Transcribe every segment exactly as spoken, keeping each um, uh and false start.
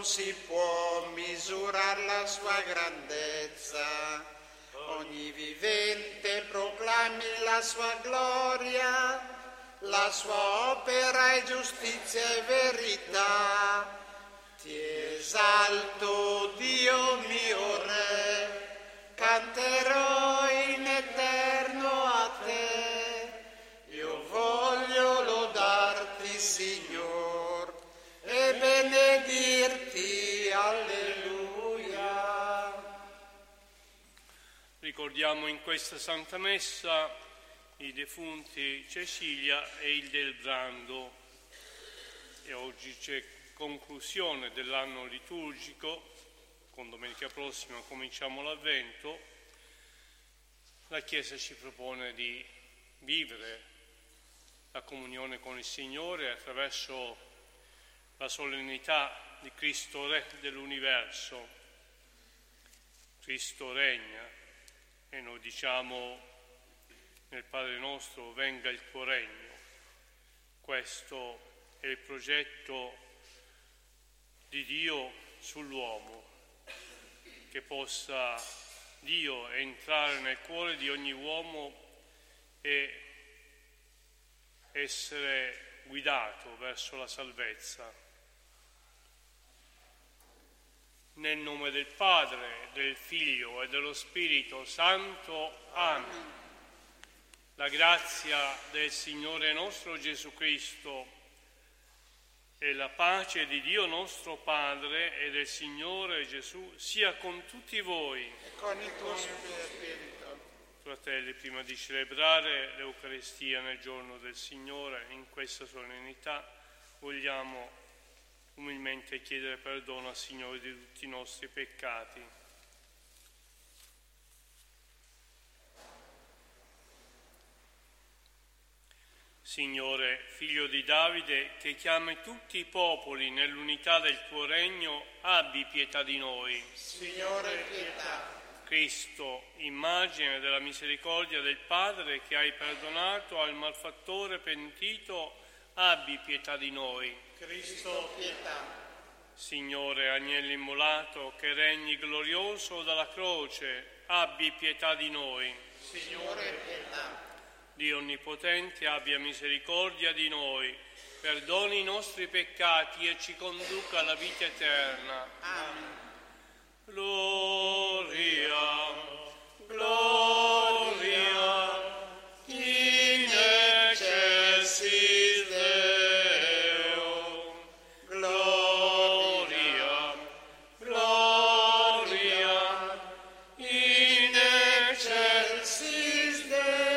non si può misurare la sua grandezza. Ogni vivente proclami la sua gloria, la sua opera è giustizia e verità. Ti esalto, Dio mio Re, canterò in eterno a te. Io voglio lodarti, Signor, e benedirti. Alleluia. Ricordiamo in questa Santa Messa i defunti Cecilia e Ildebrando, e oggi c'è conclusione dell'anno liturgico. Con domenica prossima cominciamo l'Avvento. La Chiesa ci propone di vivere la comunione con il Signore attraverso la solennità di Cristo Re dell'universo. Cristo regna e noi diciamo nel Padre nostro: venga il tuo regno. Questo è il progetto di Dio sull'uomo, che possa Dio entrare nel cuore di ogni uomo e essere guidato verso la salvezza. Nel nome del Padre, del Figlio e dello Spirito Santo. Amen. La grazia del Signore nostro Gesù Cristo e la pace di Dio nostro Padre e del Signore Gesù sia con tutti voi. E con il tuo spirito. Fratelli, prima di celebrare l'Eucaristia nel giorno del Signore, in questa solennità, vogliamo umilmente chiedere perdono al Signore di tutti i nostri peccati. Signore, Figlio di Davide, che chiami tutti i popoli nell'unità del tuo regno, abbi pietà di noi. Signore, pietà. Cristo, immagine della misericordia del Padre, che hai perdonato al malfattore pentito, abbi pietà di noi. Cristo, pietà. Signore, agnello immolato, che regni glorioso dalla croce, abbi pietà di noi. Signore, pietà. Dio Onnipotente, abbia misericordia di noi, perdoni i nostri peccati e ci conduca alla vita eterna. Amen. Gloria, gloria, in excelsis Deo. Gloria, gloria, in excelsis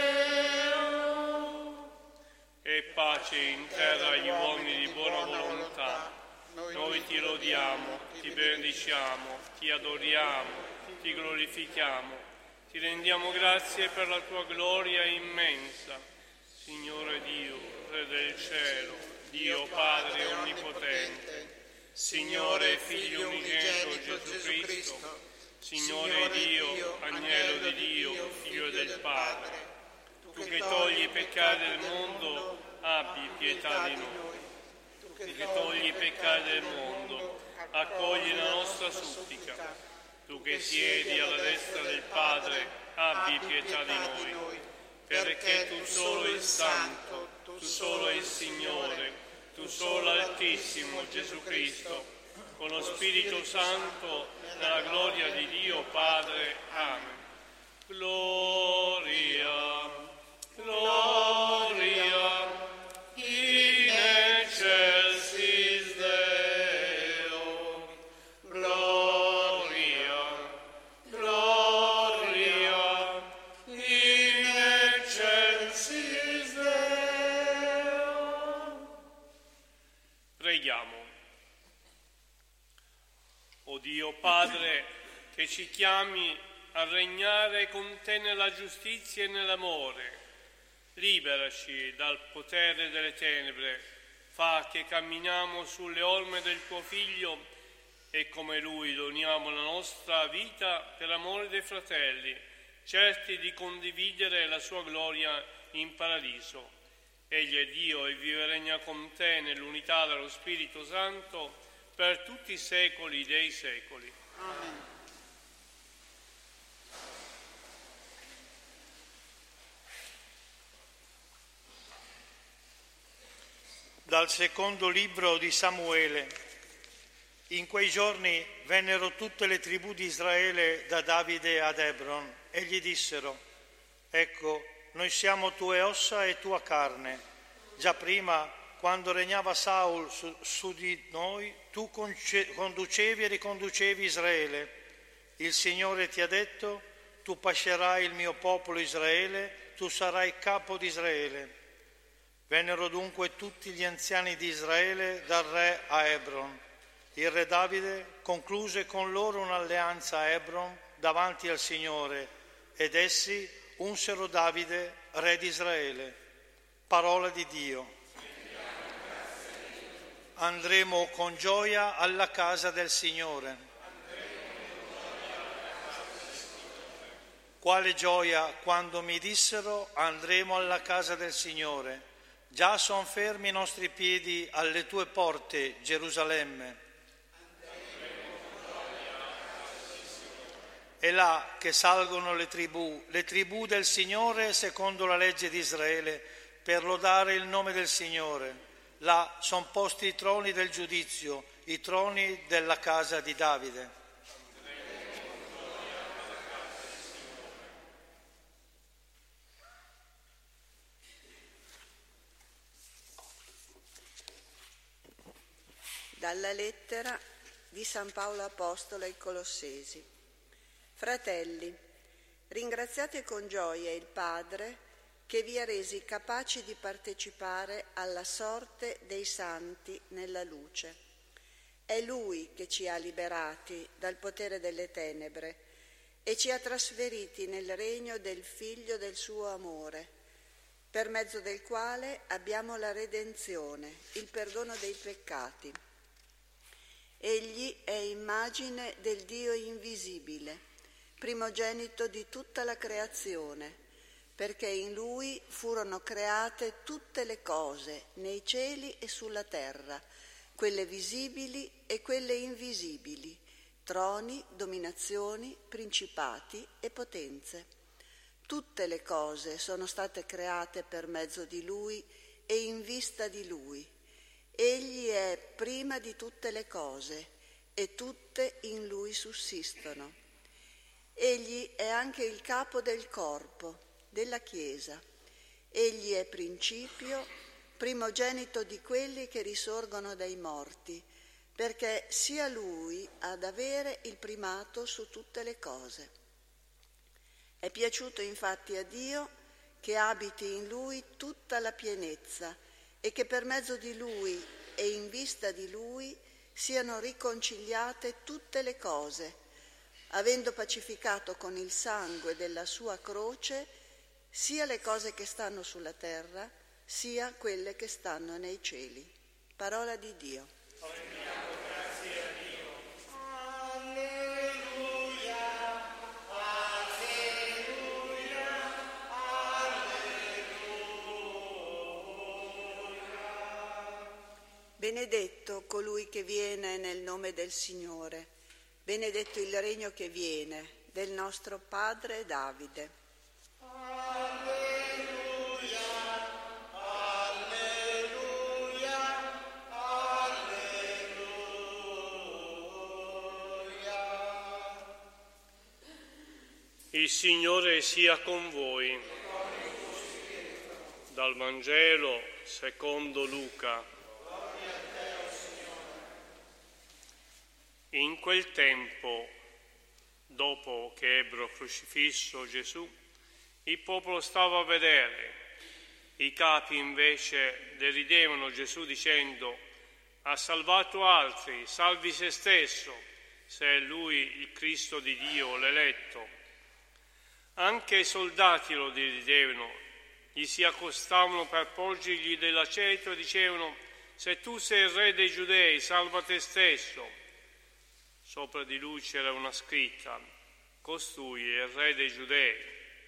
Deo. E pace in terra agli uomini di buona volontà. Noi ti lodiamo, ti benediciamo, ti adoriamo, ti glorifichiamo, ti rendiamo grazie per la tua gloria immensa. Signore Dio, Re del cielo, Dio Padre onnipotente, Signore Figlio unigenito Gesù Cristo, Signore Dio, Agnello di Dio, Figlio del Padre, tu che togli i peccati del mondo, abbi pietà di noi. Tu che togli i peccati del mondo, accogli la nostra supplica. Tu che siedi alla destra del Padre, abbi pietà di noi, perché tu solo il Santo, tu solo il Signore, tu solo Altissimo Gesù Cristo, con lo Spirito Santo, nella gloria di Dio Padre. Amen. Gloria, gloria, in excelsis Deo. Gloria, gloria, in excelsis Deo. Preghiamo. O Dio Padre, che ci chiami a regnare con te nella giustizia e nell'amore, liberaci dal potere delle tenebre, fa che camminiamo sulle orme del tuo Figlio e come Lui doniamo la nostra vita per amore dei fratelli, certi di condividere la sua gloria in paradiso. Egli è Dio e vive e regna con te nell'unità dello Spirito Santo, per tutti i secoli dei secoli. Amen. Dal secondo libro di Samuele. In quei giorni vennero tutte le tribù di Israele da Davide ad Hebron e gli dissero: ecco, noi siamo tue ossa e tua carne. Già prima, quando regnava Saul su, su di noi, tu conce, conducevi e riconducevi Israele. Il Signore ti ha detto: tu pascerai il mio popolo Israele, tu sarai capo di Israele. Vennero dunque tutti gli anziani di Israele dal re a Hebron. Il re Davide concluse con loro un'alleanza a Hebron davanti al Signore ed essi unsero Davide, re di Israele. Parola di Dio. Andremo con gioia alla casa del Signore. Quale gioia quando mi dissero: andremo alla casa del Signore. Già son fermi i nostri piedi alle tue porte, Gerusalemme. È là che salgono le tribù, le tribù del Signore secondo la legge di Israele, per lodare il nome del Signore. Là son posti i troni del giudizio, i troni della casa di Davide. Dalla lettera di San Paolo Apostolo ai Colossesi. Fratelli, ringraziate con gioia il Padre che vi ha resi capaci di partecipare alla sorte dei santi nella luce. È Lui che ci ha liberati dal potere delle tenebre e ci ha trasferiti nel regno del Figlio del suo amore, per mezzo del quale abbiamo la redenzione, il perdono dei peccati. Egli è immagine del Dio invisibile, primogenito di tutta la creazione, perché in Lui furono create tutte le cose, nei cieli e sulla terra, quelle visibili e quelle invisibili, troni, dominazioni, principati e potenze. Tutte le cose sono state create per mezzo di Lui e in vista di Lui. Egli è prima di tutte le cose e tutte in Lui sussistono. Egli è anche il capo del corpo, della Chiesa. Egli è principio, primogenito di quelli che risorgono dai morti, perché sia Lui ad avere il primato su tutte le cose. È piaciuto infatti a Dio che abiti in Lui tutta la pienezza e che per mezzo di Lui e in vista di Lui siano riconciliate tutte le cose, avendo pacificato con il sangue della sua croce sia le cose che stanno sulla terra, sia quelle che stanno nei cieli. Parola di Dio. Benedetto colui che viene nel nome del Signore, benedetto il regno che viene del nostro padre Davide. Alleluia, alleluia, alleluia. Il Signore sia con voi. Dal Vangelo secondo Luca. In quel tempo, dopo che ebbero crocifisso Gesù, il popolo stava a vedere. I capi invece deridevano Gesù dicendo: ha salvato altri, salvi se stesso, se è Lui il Cristo di Dio, l'eletto. Anche i soldati lo deridevano, gli si accostavano per porgergli dell'aceto e dicevano: se tu sei il re dei Giudei, salva te stesso. Sopra di lui c'era una scritta: costui è il re dei Giudei.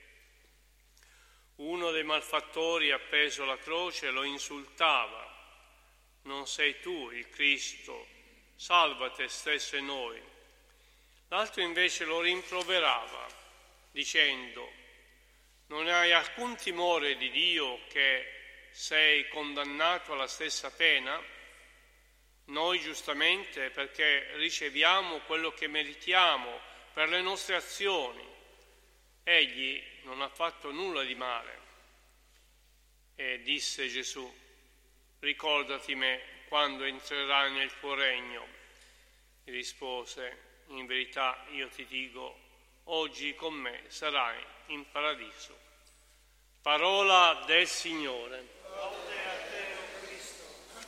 Uno dei malfattori, appeso alla croce, lo insultava: non sei tu il Cristo, salva te stesso e noi. L'altro invece lo rimproverava, dicendo: non hai alcun timore di Dio che sei condannato alla stessa pena? Noi giustamente, perché riceviamo quello che meritiamo per le nostre azioni. Egli non ha fatto nulla di male. E disse Gesù: ricordati me quando entrerai nel tuo regno. E rispose: in verità io ti dico, oggi con me sarai in paradiso. Parola del Signore. Lode a te, o Cristo.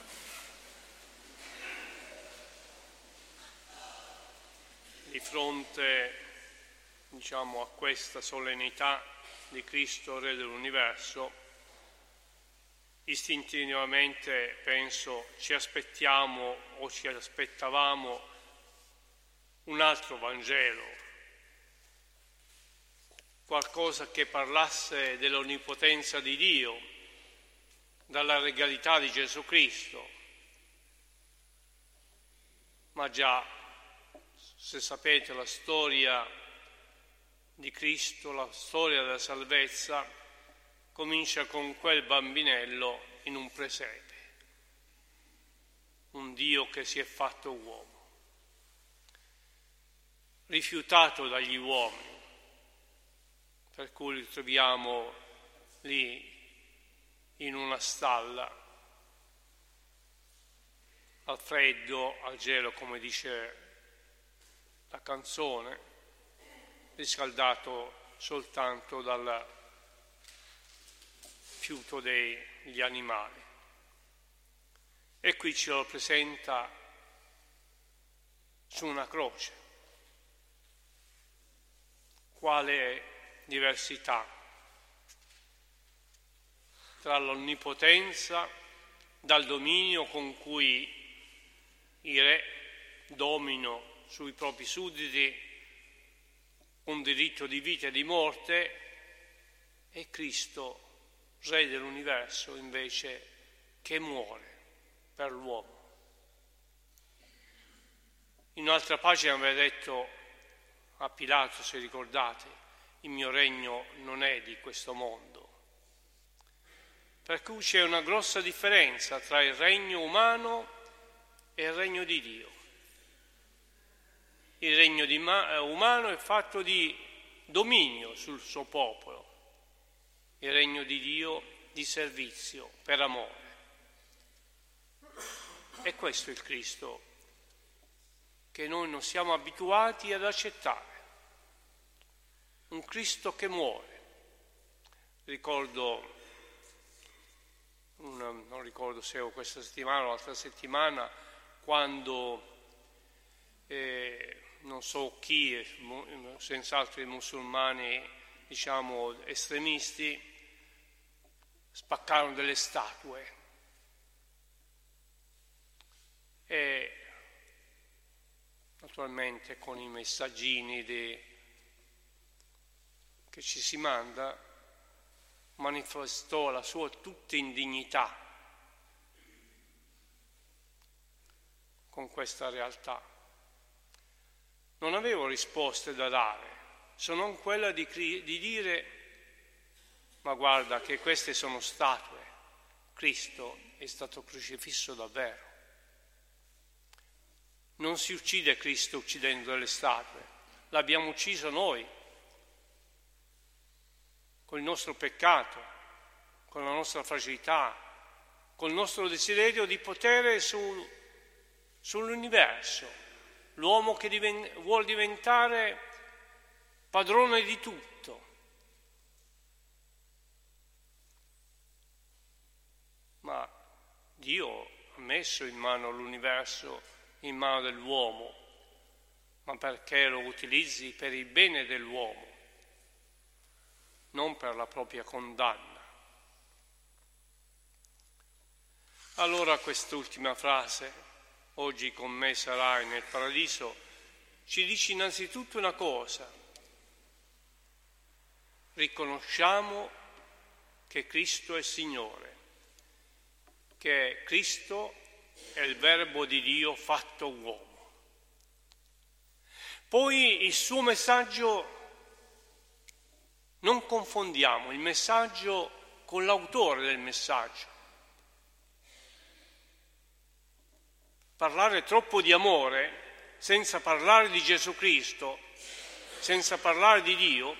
Di fronte, diciamo, a questa solennità di Cristo, Re dell'universo, istintivamente penso ci aspettiamo o ci aspettavamo un altro Vangelo, qualcosa che parlasse dell'onnipotenza di Dio, dalla regalità di Gesù Cristo. Ma già, se sapete la storia di Cristo, la storia della salvezza, comincia con quel bambinello in un presepe, un Dio che si è fatto uomo, rifiutato dagli uomini, per cui li troviamo lì in una stalla, al freddo, al gelo, come dice la canzone, riscaldato soltanto dal fiuto degli animali. E qui ce lo presenta su una croce. Quale diversità tra l'onnipotenza, dal dominio con cui i re dominano sui propri sudditi un diritto di vita e di morte, e Cristo, Re dell'universo, invece, che muore per l'uomo. In un'altra pagina aveva detto a Pilato, se ricordate: il mio regno non è di questo mondo. Per cui c'è una grossa differenza tra il regno umano e il regno di Dio. Il regno di ma- umano è fatto di dominio sul suo popolo, il regno di Dio di servizio per amore. E questo è il Cristo che noi non siamo abituati ad accettare. Un Cristo che muore. Ricordo, una, non ricordo se o questa settimana o l'altra settimana, quando eh, non so chi, senz'altro i musulmani, diciamo estremisti, spaccarono delle statue e naturalmente con i messaggini di, che ci si manda, manifestò la sua tutta indignità con questa realtà. Non avevo risposte da dare, se non quella di, di dire: ma guarda che queste sono statue, Cristo è stato crocifisso davvero. Non si uccide Cristo uccidendo le statue, l'abbiamo ucciso noi, col nostro peccato, con la nostra fragilità, col nostro desiderio di potere su, sull'universo, l'uomo che diven- vuol diventare padrone di tutto. Ma Dio ha messo in mano l'universo, in mano dell'uomo, ma perché lo utilizzi per il bene dell'uomo, non per la propria condanna. Allora quest'ultima frase, oggi con me sarai nel paradiso, ci dice innanzitutto una cosa: riconosciamo che Cristo è Signore, che Cristo è il Verbo di Dio fatto uomo. Poi il suo messaggio, non confondiamo il messaggio con l'autore del messaggio. Parlare troppo di amore senza parlare di Gesù Cristo, senza parlare di Dio,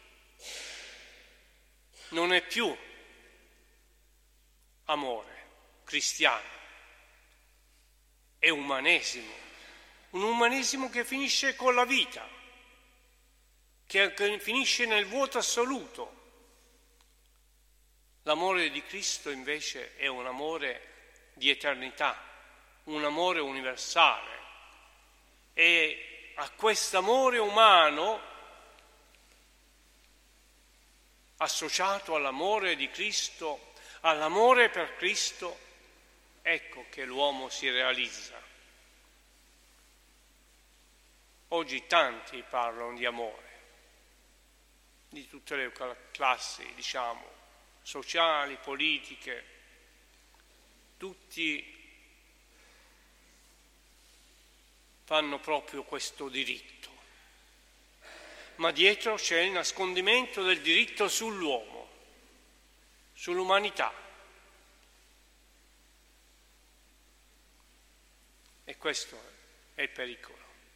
non è più amore cristiano, è umanesimo, un umanesimo che finisce con la vita, che finisce nel vuoto assoluto. L'amore di Cristo invece è un amore di eternità, un amore universale, e a quest'amore umano, associato all'amore di Cristo, all'amore per Cristo, ecco che l'uomo si realizza. Oggi tanti parlano di amore, di tutte le classi, diciamo, sociali, politiche, tutti fanno proprio questo diritto, ma dietro c'è il nascondimento del diritto sull'uomo, sull'umanità. E questo è il pericolo.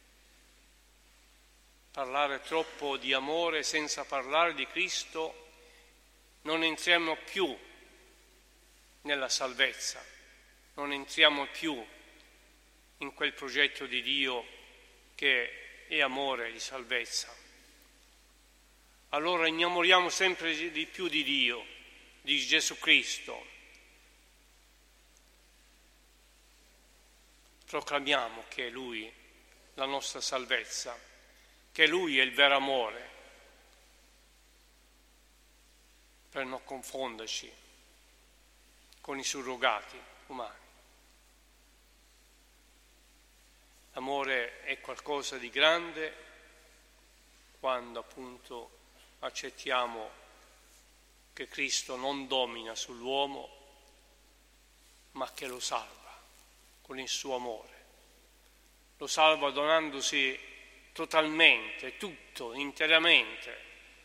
Parlare troppo di amore senza parlare di Cristo, non entriamo più nella salvezza, non entriamo più in quel progetto di Dio che è amore di salvezza. Allora innamoriamo sempre di più di Dio, di Gesù Cristo. Proclamiamo che è Lui la nostra salvezza, che Lui è il vero amore, per non confonderci con i surrogati umani. L'amore è qualcosa di grande quando appunto accettiamo che Cristo non domina sull'uomo, ma che lo salva con il suo amore. Lo salva donandosi totalmente, tutto, interamente,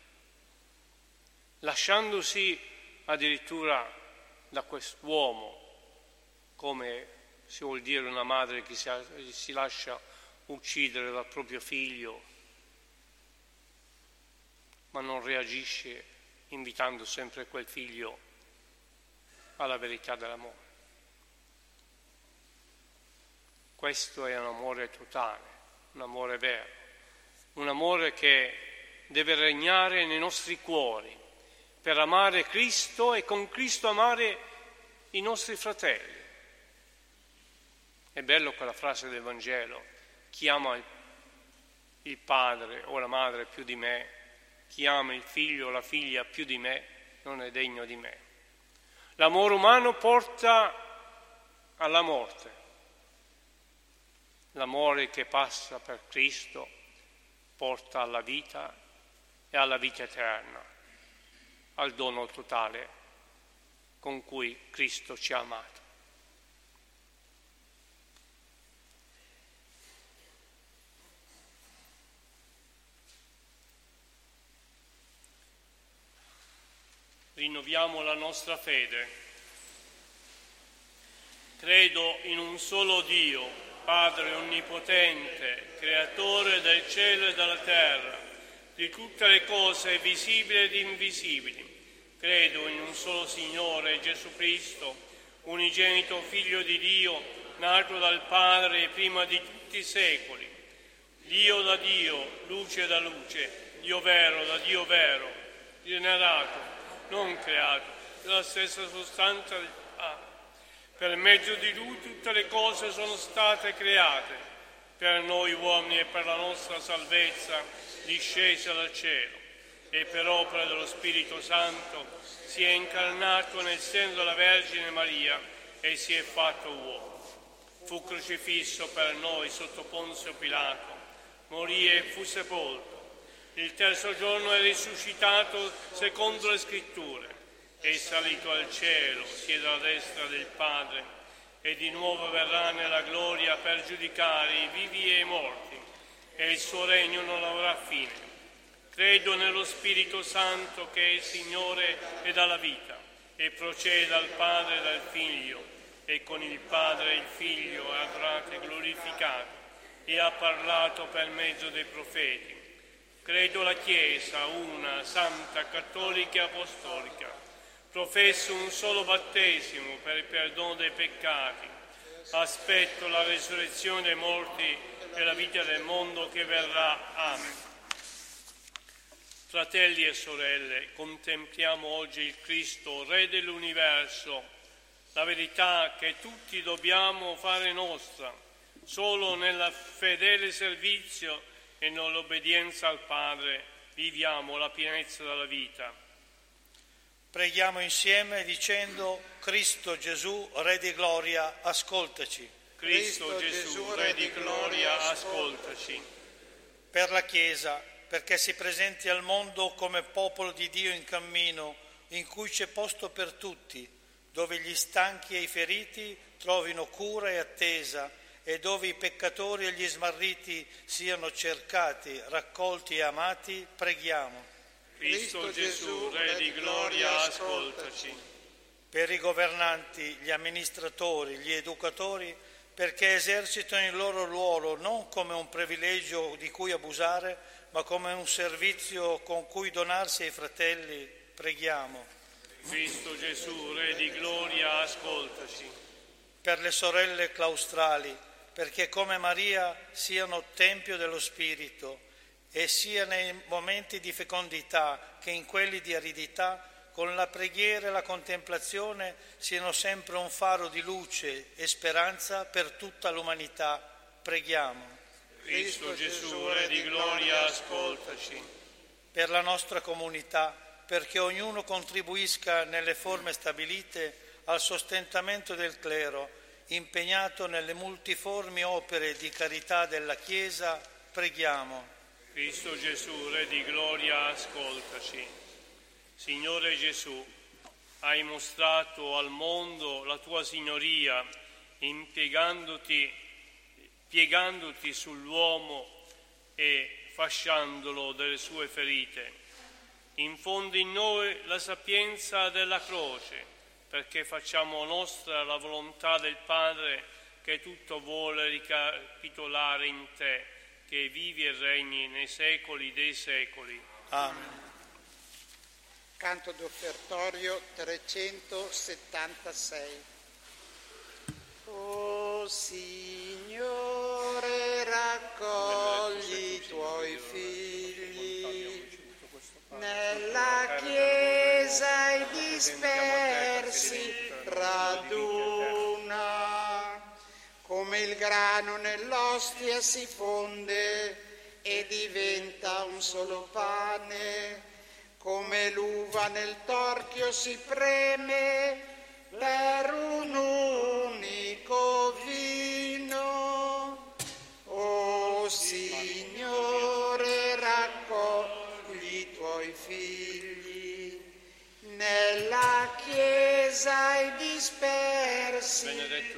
lasciandosi addirittura da quest'uomo, come si vuol dire una madre che si, si lascia uccidere dal proprio figlio, ma non reagisce invitando sempre quel figlio alla verità dell'amore. Questo è un amore totale, un amore vero, un amore che deve regnare nei nostri cuori per amare Cristo e con Cristo amare i nostri fratelli. È bello quella frase del Vangelo: chi ama il, il padre o la madre più di me, chi ama il figlio o la figlia più di me, non è degno di me. L'amore umano porta alla morte. L'amore che passa per Cristo porta alla vita e alla vita eterna, al dono totale con cui Cristo ci ha amato. Rinnoviamo la nostra fede. Credo in un solo Dio, Padre onnipotente, creatore del cielo e della terra, di tutte le cose visibili ed invisibili. Credo in un solo Signore, Gesù Cristo, unigenito Figlio di Dio, nato dal Padre prima di tutti i secoli, Dio da Dio, luce da luce, Dio vero da Dio vero, generato, non creato, della stessa sostanza del Padre. Per mezzo di Lui tutte le cose sono state create, per noi uomini e per la nostra salvezza, discese dal cielo, e per opera dello Spirito Santo si è incarnato nel seno della Vergine Maria e si è fatto uomo. Fu crocifisso per noi sotto Ponzio Pilato, morì e fu sepolto. Il terzo giorno è risuscitato secondo le Scritture, è salito al cielo, siede alla destra del Padre, e di nuovo verrà nella gloria per giudicare i vivi e i morti, e il suo regno non avrà fine. Credo nello Spirito Santo che è il Signore e dà la vita, e procede dal Padre e dal Figlio, e con il Padre e il Figlio è adorato e glorificato, e ha parlato per mezzo dei profeti. Credo la Chiesa, una, santa, cattolica e apostolica. Professo un solo battesimo per il perdono dei peccati. Aspetto la resurrezione dei morti e la vita del mondo che verrà. Amen. Fratelli e sorelle, contempliamo oggi il Cristo, Re dell'universo, la verità che tutti dobbiamo fare nostra, solo nel fedele servizio e nell'obbedienza al Padre viviamo la pienezza della vita. Preghiamo insieme dicendo: Cristo Gesù, Re di gloria, ascoltaci. Cristo Gesù, Re di gloria, ascoltaci. Per la Chiesa, perché si presenti al mondo come popolo di Dio in cammino, in cui c'è posto per tutti, dove gli stanchi e i feriti trovino cura e attesa, e dove i peccatori e gli smarriti siano cercati, raccolti e amati, preghiamo. Cristo Gesù, Re di gloria, ascoltaci. Per i governanti, gli amministratori, gli educatori, perché esercitano il loro ruolo non come un privilegio di cui abusare, ma come un servizio con cui donarsi ai fratelli, preghiamo. Cristo Gesù, Re di gloria, ascoltaci. Per le sorelle claustrali, perché come Maria siano tempio dello Spirito, e sia nei momenti di fecondità che in quelli di aridità, con la preghiera e la contemplazione siano sempre un faro di luce e speranza per tutta l'umanità. Preghiamo. Cristo Gesù, Re di gloria, ascoltaci. Per la nostra comunità, perché ognuno contribuisca nelle forme stabilite al sostentamento del clero, impegnato nelle multiformi opere di carità della Chiesa, preghiamo. Cristo Gesù, Re di gloria, ascoltaci. Signore Gesù, hai mostrato al mondo la tua signoria, impiegandoti, piegandoti sull'uomo e fasciandolo delle sue ferite. Infondi in noi la sapienza della croce, perché facciamo nostra la volontà del Padre che tutto vuole ricapitolare in te, che vivi e regni nei secoli dei secoli. Amen. Canto d'offertorio trecentosettantasei. O Signore, raccogli i tuoi figli nella Chiesa e dispersi raduna, come il grano nell'ostia si fonde e diventa un solo pane, come l'uva nel torchio si preme per un unico vino. O Signore, raccogli i tuoi figli nella Chiesa e dispersi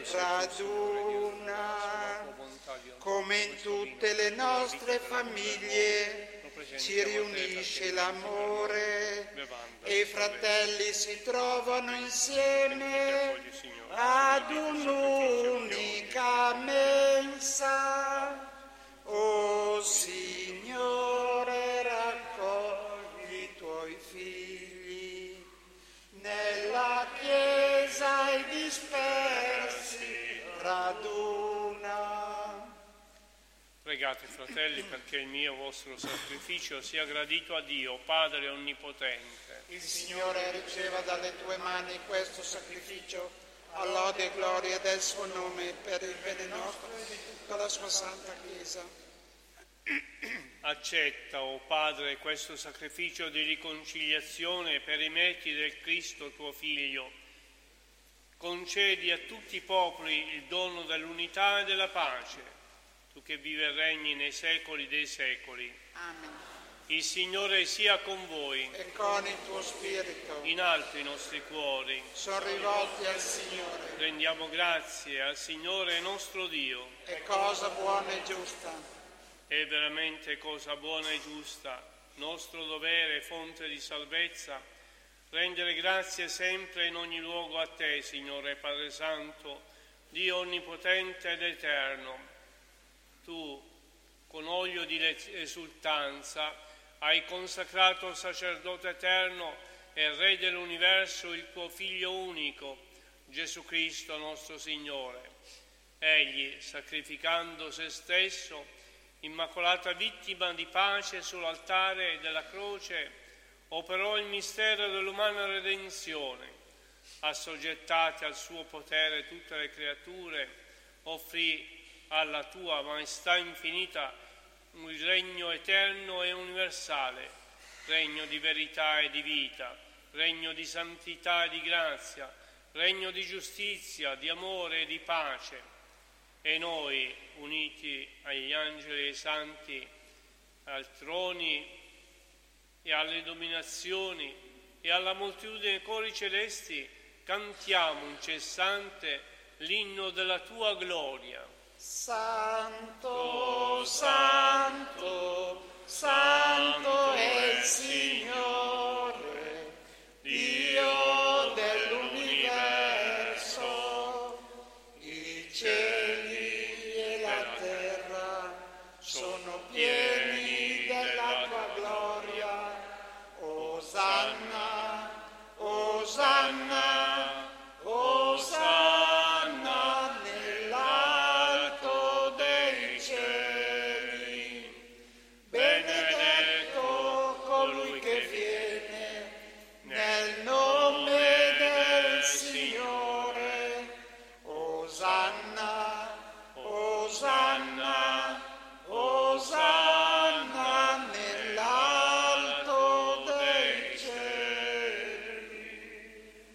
raduna, come in tutte le nostre famiglie ci riunisce l'amore e i fratelli si trovano insieme ad un'unica mensa. O Signore, raccogli i tuoi figli nella Chiesa e dispersi raduna. Pregate, fratelli, perché il mio vostro sacrificio sia gradito a Dio, Padre Onnipotente. Il Signore riceva dalle tue mani questo sacrificio, a lode e gloria del suo nome, per il bene nostro e di tutta la sua santa Chiesa. Accetta, o Padre, questo sacrificio di riconciliazione per i meriti del Cristo tuo Figlio. Concedi a tutti i popoli il dono dell'unità e della pace, tu che vivi e regni nei secoli dei secoli. Amen. Il Signore sia con voi. E con il tuo spirito. In alto i nostri cuori. Sono rivolti al Signore. Rendiamo grazie al Signore nostro Dio. È cosa buona e giusta. È veramente cosa buona e giusta, nostro dovere e fonte di salvezza, rendere grazie sempre in ogni luogo a te, Signore Padre Santo, Dio onnipotente ed eterno. Tu, con olio di esultanza, hai consacrato sacerdote eterno e Re dell'universo il tuo Figlio unico, Gesù Cristo nostro Signore. Egli, sacrificando se stesso, immacolata vittima di pace sull'altare della croce, operò il mistero dell'umana redenzione. Assoggettate al suo potere tutte le creature, offrì alla tua maestà infinita un regno eterno e universale, regno di verità e di vita, regno di santità e di grazia, regno di giustizia, di amore e di pace. E noi, uniti agli angeli e ai santi, ai troni e alle dominazioni e alla moltitudine dei cori celesti, cantiamo incessante l'inno della tua gloria. Santo, santo, santo è il Signore, Dio dell'universo. I cieli e la terra sono pieni della tua gloria. Osanna, Osanna, Osanna nell'alto dei cieli. Benedetto colui che viene nel nome del Signore. Osanna, Osanna, Osanna nell'alto dei cieli.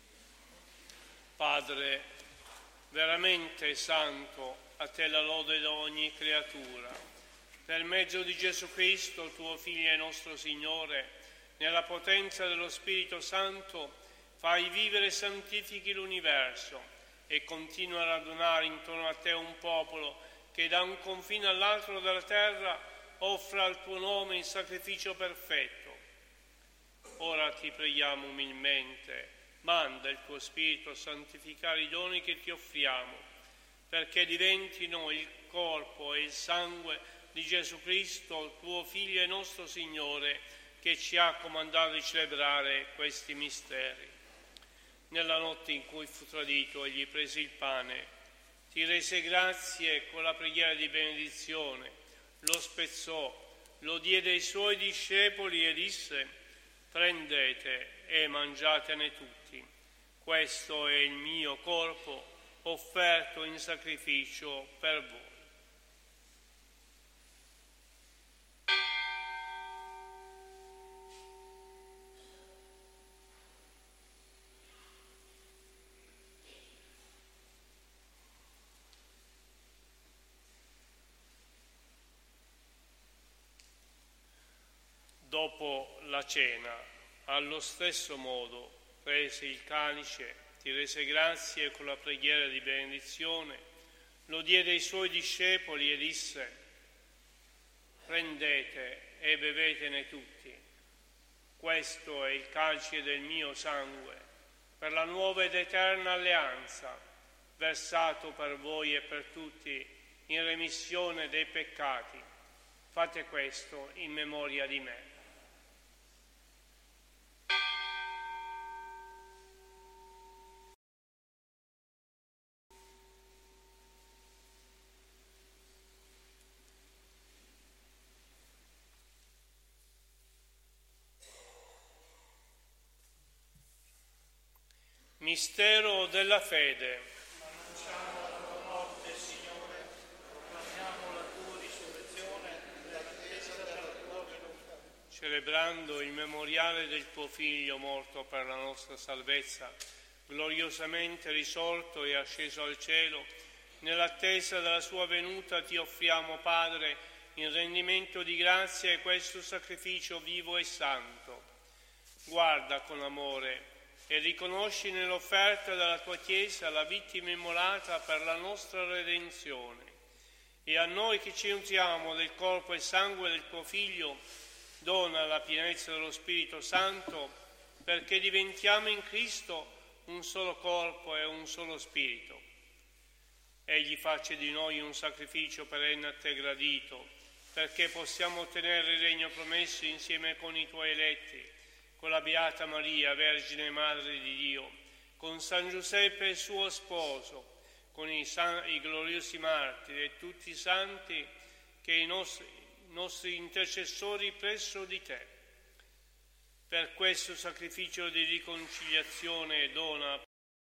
Padre, veramente santo, a te la lode di ogni creatura. Per mezzo di Gesù Cristo, tuo Figlio e nostro Signore, nella potenza dello Spirito Santo, fai vivere e santifichi l'universo e continua a radunare intorno a te un popolo che da un confine all'altro della terra offra al tuo nome il sacrificio perfetto. Ora ti preghiamo umilmente, manda il tuo Spirito a santificare i doni che ti offriamo, perché diventino il corpo e il sangue di Gesù Cristo, tuo Figlio e nostro Signore, che ci ha comandato di celebrare questi misteri. Nella notte in cui fu tradito, egli prese il pane, ti rese grazie con la preghiera di benedizione, lo spezzò, lo diede ai suoi discepoli e disse: prendete e mangiatene tutti. Questo è il mio corpo offerto in sacrificio per voi. Dopo la cena, allo stesso modo, prese il calice, ti rese grazie e con la preghiera di benedizione lo diede ai suoi discepoli e disse: prendete e bevetene tutti. Questo è il calice del mio sangue, per la nuova ed eterna alleanza, versato per voi e per tutti in remissione dei peccati. Fate questo in memoria di me. Mistero della fede. Annunciamo la tua morte, Signore, proclamiamo la tua risurrezione nell'attesa della tua venuta. Celebrando il memoriale del tuo Figlio morto per la nostra salvezza, gloriosamente risorto e asceso al cielo, nell'attesa della sua venuta ti offriamo, Padre, in rendimento di grazia è questo sacrificio vivo e santo. Guarda con amore e riconosci nell'offerta della tua Chiesa la vittima immolata per la nostra redenzione. E a noi che ci nutriamo del corpo e sangue del tuo Figlio, dona la pienezza dello Spirito Santo, perché diventiamo in Cristo un solo corpo e un solo spirito. Egli faccia di noi un sacrificio perenne a te gradito, perché possiamo ottenere il regno promesso insieme con i tuoi eletti, con la Beata Maria, Vergine Madre di Dio, con San Giuseppe suo sposo, con i, san, i gloriosi martiri e tutti i santi che i nostri, i nostri intercessori presso di te. Per questo sacrificio di riconciliazione dona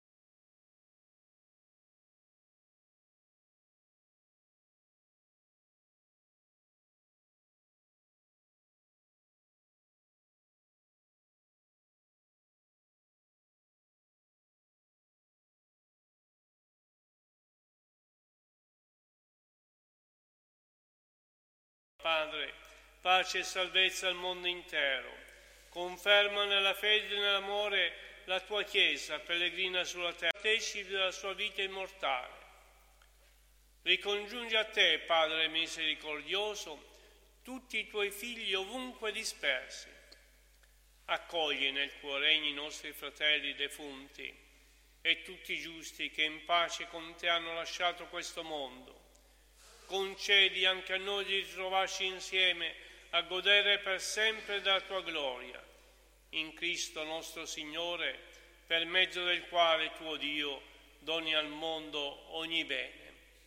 Padre, pace e salvezza al mondo intero. Conferma nella fede e nell'amore la tua Chiesa, pellegrina sulla terra, partecipi della sua vita immortale. Ricongiungi a te, Padre misericordioso, tutti i tuoi figli ovunque dispersi. Accogli nel tuo regno i nostri fratelli defunti e tutti i giusti che in pace con te hanno lasciato questo mondo. Concedi anche a noi di ritrovarci insieme a godere per sempre della tua gloria, in Cristo nostro Signore, per mezzo del quale tuo Dio doni al mondo ogni bene.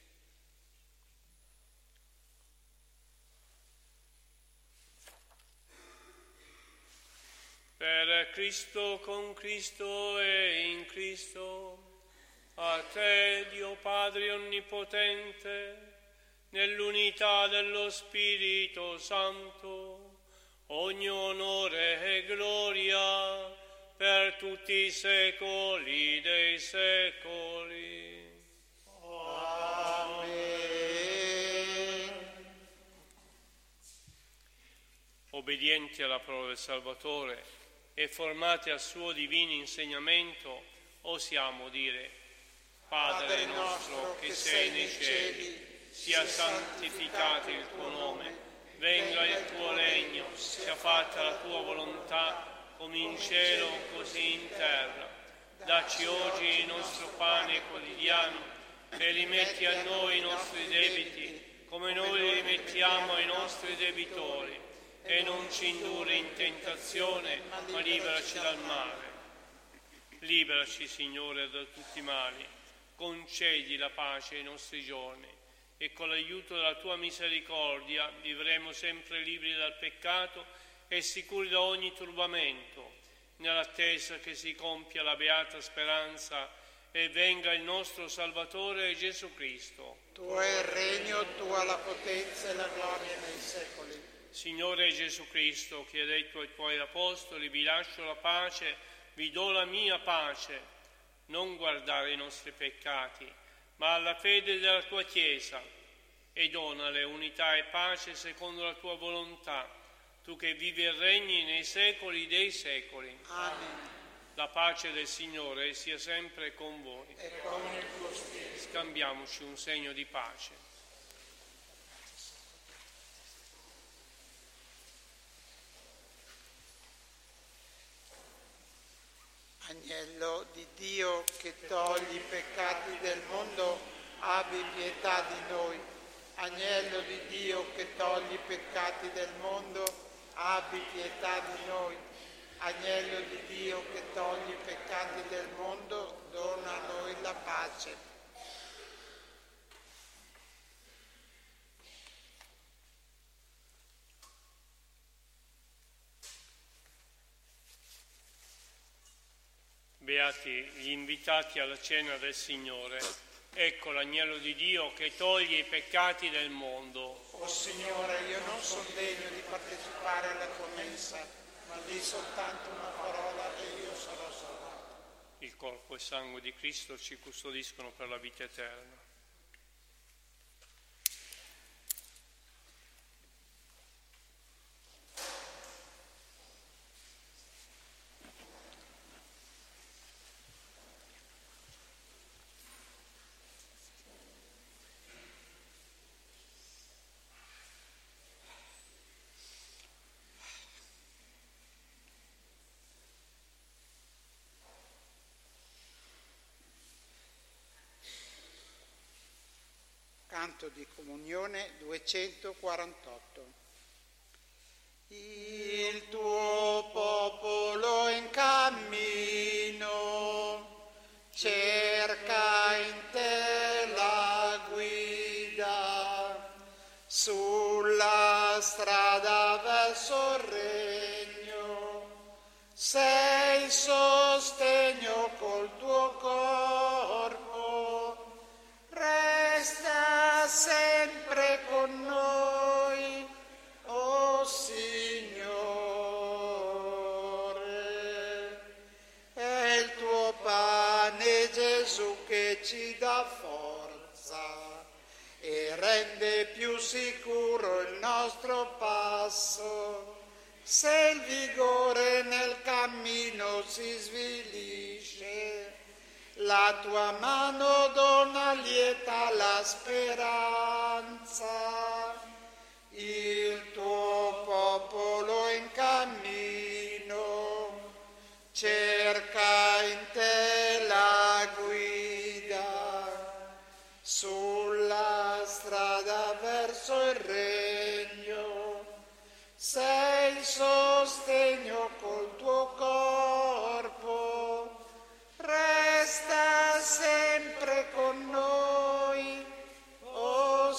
Per Cristo, con Cristo e in Cristo, a te, Dio Padre Onnipotente, nell'unità dello Spirito Santo, ogni onore e gloria per tutti i secoli dei secoli. Amen. Obbedienti alla parola del Salvatore e formati al suo divino insegnamento, osiamo dire: Padre nostro che sei nei cieli, sia santificato il tuo nome, venga il tuo regno, sia fatta la tua volontà, come in cielo così in terra. Dacci oggi il nostro pane quotidiano e rimetti a noi i nostri debiti, come noi li rimettiamo ai nostri debitori, e non ci indurre in tentazione, ma liberaci dal male. Liberaci, Signore, da tutti i mali, concedi la pace ai nostri giorni, e con l'aiuto della tua misericordia vivremo sempre liberi dal peccato e sicuri da ogni turbamento, nell'attesa che si compia la beata speranza e venga il nostro Salvatore Gesù Cristo. Tuo è il regno, tua la potenza e la gloria nei secoli. Signore Gesù Cristo, che hai detto ai tuoi apostoli: vi lascio la pace, vi do la mia pace, non guardare i nostri peccati, ma alla fede della tua Chiesa, e donale unità e pace secondo la tua volontà, tu che vivi e regni nei secoli dei secoli. Amen. La pace del Signore sia sempre con voi. E con il tuo spirito. Scambiamoci un segno di pace. Agnello di Dio che togli i peccati del mondo, abbi pietà di noi. Agnello di Dio che togli i peccati del mondo, abbi pietà di noi. Agnello di Dio che togli i peccati del mondo, dona a noi la pace. Beati gli invitati alla cena del Signore. Ecco l'agnello di Dio che toglie i peccati del mondo. O Signore, io non sono degno di partecipare alla tua mensa, ma di soltanto una parola e io sarò salvato. Il corpo e sangue di Cristo ci custodiscono per la vita eterna. canto di comunione duecentoquarantotto. Il tuo popolo in cammino cerca in te la guida, sulla strada verso il regno, sei sostegno col tuo corpo, resta sempre con noi, o Signore. È il tuo pane, Gesù, che ci dà forza e rende più sicuro il nostro passo. Se il vigore nel cammino si svilisce, la tua mano dona lieta la speranza. Il tuo popolo in cammino cerca in te la guida, sulla strada verso il regno, sei sostegno col tuo corpo, resta sempre con noi, o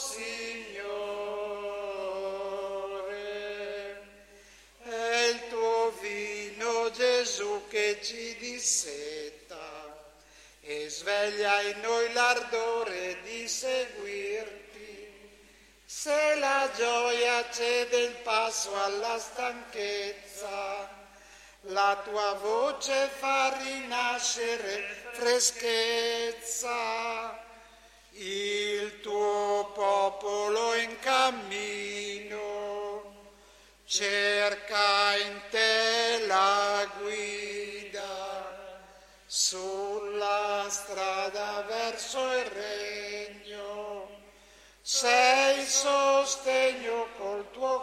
Signore. È il tuo vino, Gesù, che ci disseta e sveglia in noi l'ardore di seguirti. Se la gioia cede il passo alla stanchezza, la tua voce fa rinascere freschezza. Il tuo popolo in cammino cerca in te la guida, sulla strada verso il regno, sei sostegno col tuo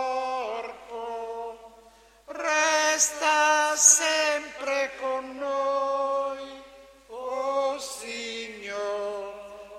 corpo, resta sempre con noi, o Signore.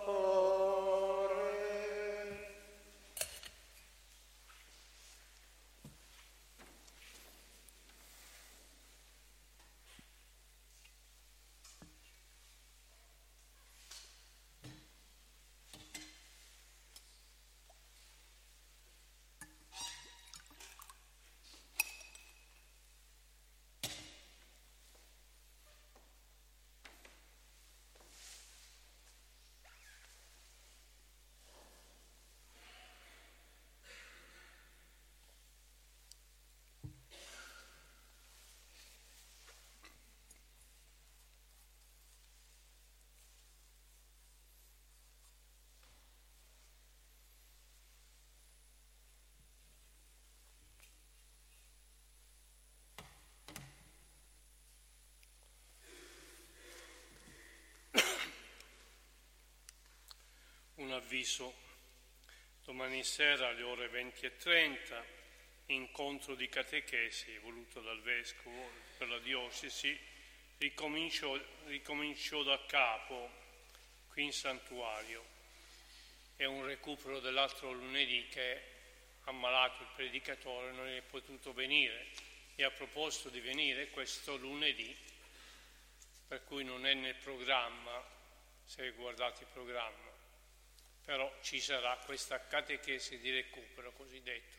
Un avviso: domani sera alle ore venti e trenta, incontro di catechesi voluto dal Vescovo per la diocesi, ricomincio, ricomincio da capo qui in santuario. È un recupero dell'altro lunedì che ammalato il predicatore non è potuto venire e ha proposto di venire questo lunedì, per cui non è nel programma, se guardate il programma. Però ci sarà questa catechesi di recupero cosiddetto.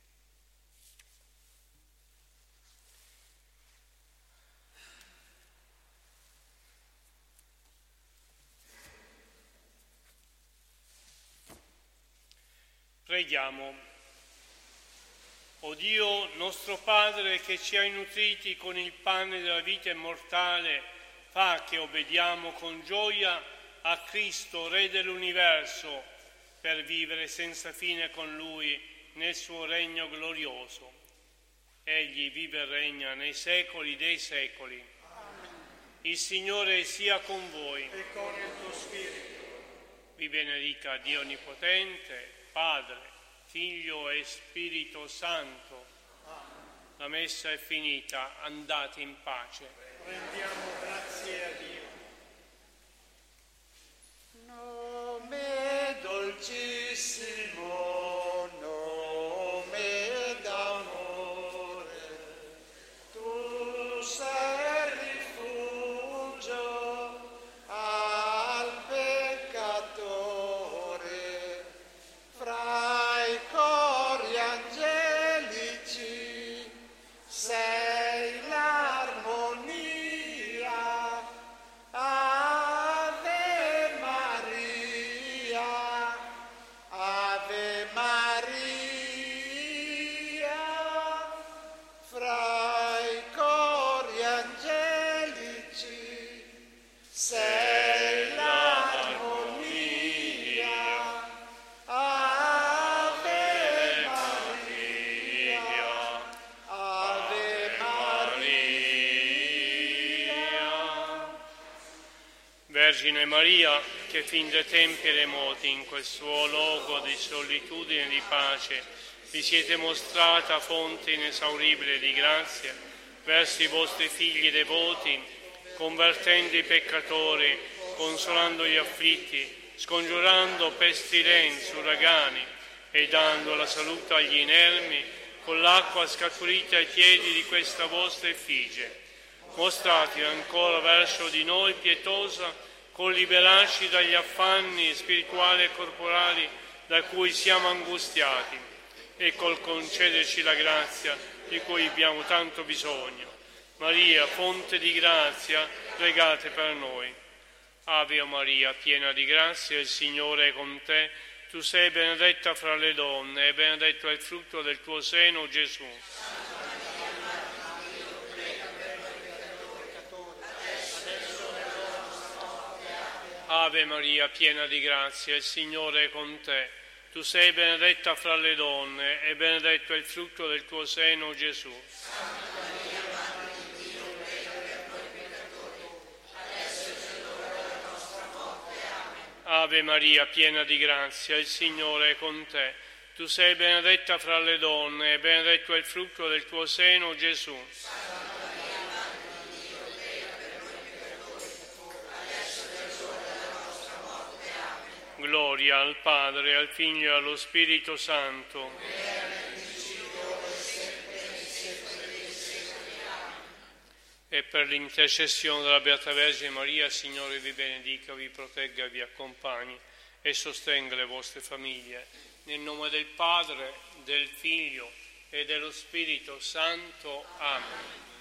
Preghiamo. O Dio nostro Padre, che ci hai nutriti con il pane della vita immortale, fa che obbediamo con gioia a Cristo, Re dell'universo, per vivere senza fine con Lui nel suo regno glorioso. Egli vive e regna nei secoli dei secoli. Amen. Il Signore sia con voi. E con il tuo spirito. Vi benedica Dio Onnipotente, Padre, Figlio e Spirito Santo. Amen. La messa è finita, andate in pace. Rendiamo grazie a Dio. Nome dolce dolcissimo nome d'amore, tu sei rifugio al peccatore, fra i cori angelici sei l'armonia. Ave Maria, Ave Maria, fra i cori angelici sei l'armonia. Ave Maria, Ave Maria. Vergine Maria, che fin dai tempi remoti in questo luogo di solitudine e di pace vi siete mostrata fonte inesauribile di grazia verso i vostri figli devoti, convertendo i peccatori, consolando gli afflitti, scongiurando pestilenze, uragani e dando la salute agli inermi con l'acqua scaturita ai piedi di questa vostra effigie. Mostrati ancora verso di noi pietosa, col liberarci dagli affanni spirituali e corporali da cui siamo angustiati e col concederci la grazia di cui abbiamo tanto bisogno. Maria, fonte di grazia, pregate per noi. Ave Maria, piena di grazia, il Signore è con te. Tu sei benedetta fra le donne e benedetto è il frutto del tuo seno, Gesù. Ave Maria, piena di grazia, il Signore è con te. Tu sei benedetta fra le donne e benedetto è il frutto del tuo seno, Gesù. Ave Maria, piena di grazia, il Signore è con te. Tu sei benedetta fra le donne e benedetto è il frutto del tuo seno, Gesù. Gloria al Padre, al Figlio e allo Spirito Santo. E per l'intercessione della Beata Vergine Maria, Signore vi benedica, vi protegga, vi accompagni e sostenga le vostre famiglie. Nel nome del Padre, del Figlio e dello Spirito Santo. Amen.